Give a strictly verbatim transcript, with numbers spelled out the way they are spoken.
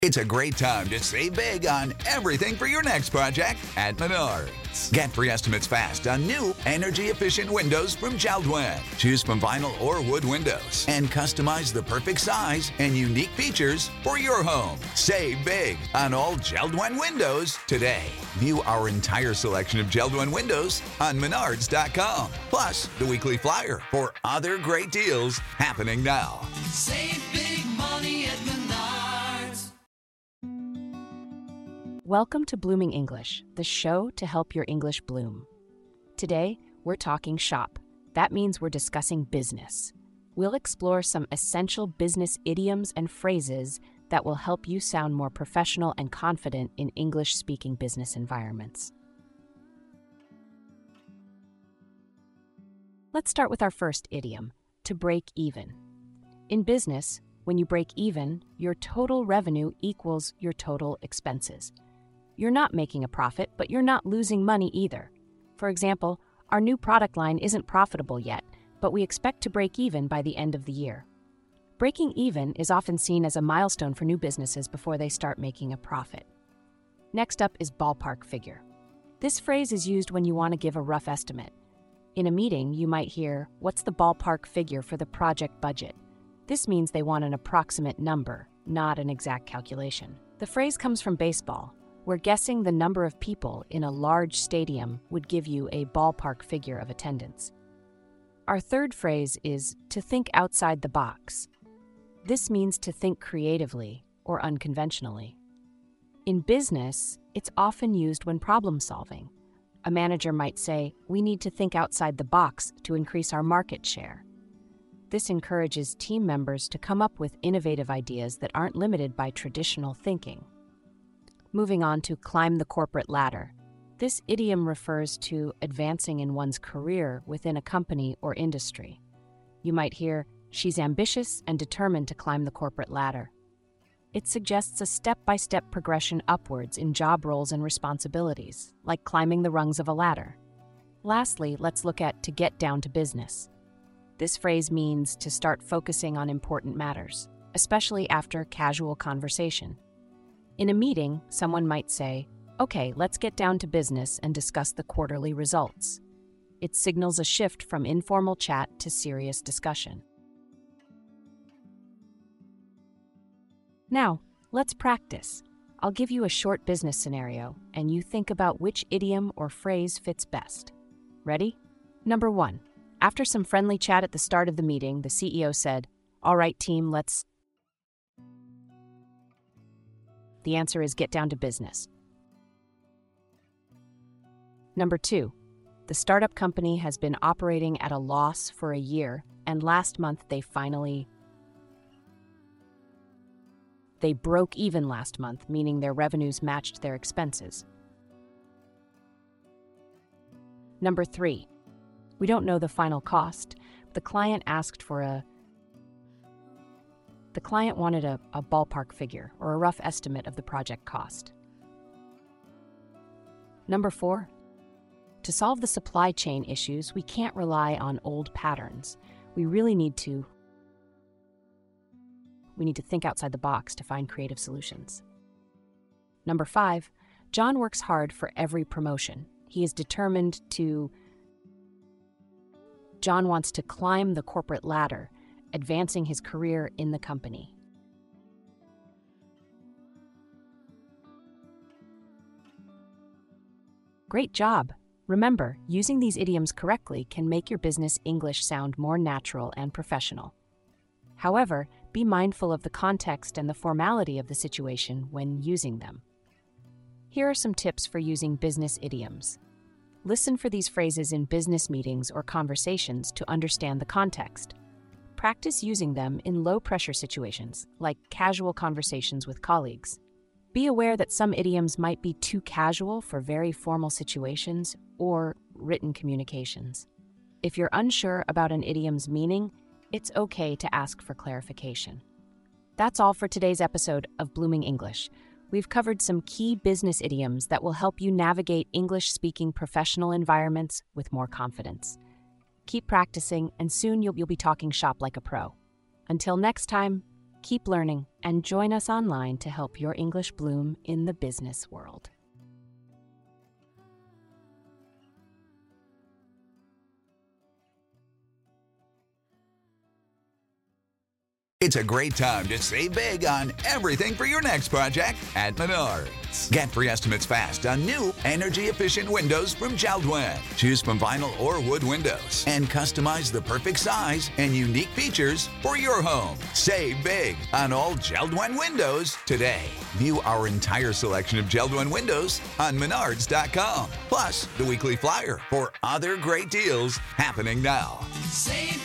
It's a great time to save big on everything for your next project at Menards. Get free estimates fast on new energy-efficient windows from JELD-WEN. Choose from vinyl or wood windows and customize the perfect size and unique features for your home. Save big on all JELD-WEN windows today. View our entire selection of JELD-WEN windows on Menards dot com. Plus, the weekly flyer for other great deals happening now. Save big money at Menards. Welcome to Blooming English, the show to help your English bloom. Today, we're talking shop. That means we're discussing business. We'll explore some essential business idioms and phrases that will help you sound more professional and confident in English-speaking business environments. Let's start with our first idiom, to break even. In business, when you break even, your total revenue equals your total expenses. You're not making a profit, but you're not losing money either. For example, our new product line isn't profitable yet, but we expect to break even by the end of the year. Breaking even is often seen as a milestone for new businesses before they start making a profit. Next up is ballpark figure. This phrase is used when you want to give a rough estimate. In a meeting, you might hear, "What's the ballpark figure for the project budget?" This means they want an approximate number, not an exact calculation. The phrase comes from baseball, where guessing the number of people in a large stadium would give you a ballpark figure of attendance. Our third phrase is to think outside the box. This means to think creatively or unconventionally. In business, it's often used when problem solving. A manager might say, "We need to think outside the box to increase our market share." This encourages team members to come up with innovative ideas that aren't limited by traditional thinking. Moving on to climb the corporate ladder. This idiom refers to advancing in one's career within a company or industry. You might hear, "She's ambitious and determined to climb the corporate ladder." It suggests a step-by-step progression upwards in job roles and responsibilities, like climbing the rungs of a ladder. Lastly, let's look at to get down to business. This phrase means to start focusing on important matters, especially after casual conversation. In a meeting, someone might say, "Okay, let's get down to business and discuss the quarterly results." It signals a shift from informal chat to serious discussion. Now, let's practice. I'll give you a short business scenario, and you think about which idiom or phrase fits best. Ready? Number one. After some friendly chat at the start of the meeting, the C E O said, "All right, team, let's..." The answer is get down to business. Number two, the startup company has been operating at a loss for a year, and last month they finally... They broke even last month, meaning their revenues matched their expenses. Number three, we don't know the final cost. The client asked for a... The client wanted a, a ballpark figure or a rough estimate of the project cost. Number four, to solve the supply chain issues, we can't rely on old patterns. We really need to we need to think outside the box to find creative solutions. Number five, John works hard for every promotion. He is determined to John wants to climb the corporate ladder, advancing his career in the company. Great job! Remember, using these idioms correctly can make your business English sound more natural and professional. However, be mindful of the context and the formality of the situation when using them. Here are some tips for using business idioms. Listen for these phrases in business meetings or conversations to understand the context. Practice using them in low-pressure situations, like casual conversations with colleagues. Be aware that some idioms might be too casual for very formal situations or written communications. If you're unsure about an idiom's meaning, it's okay to ask for clarification. That's all for today's episode of Blooming English. We've covered some key business idioms that will help you navigate English-speaking professional environments with more confidence. Keep practicing, and soon you'll, you'll be talking shop like a pro. Until next time, Keep learning and join us online to help your English bloom in the business world. It's a great time to save big on everything for your next project at Menards. Get free estimates fast on new energy-efficient windows from JELD-WEN. Choose from vinyl or wood windows and customize the perfect size and unique features for your home. Save big on all JELD-WEN windows today. View our entire selection of JELD-WEN windows on Menards dot com. Plus, the weekly flyer for other great deals happening now. Save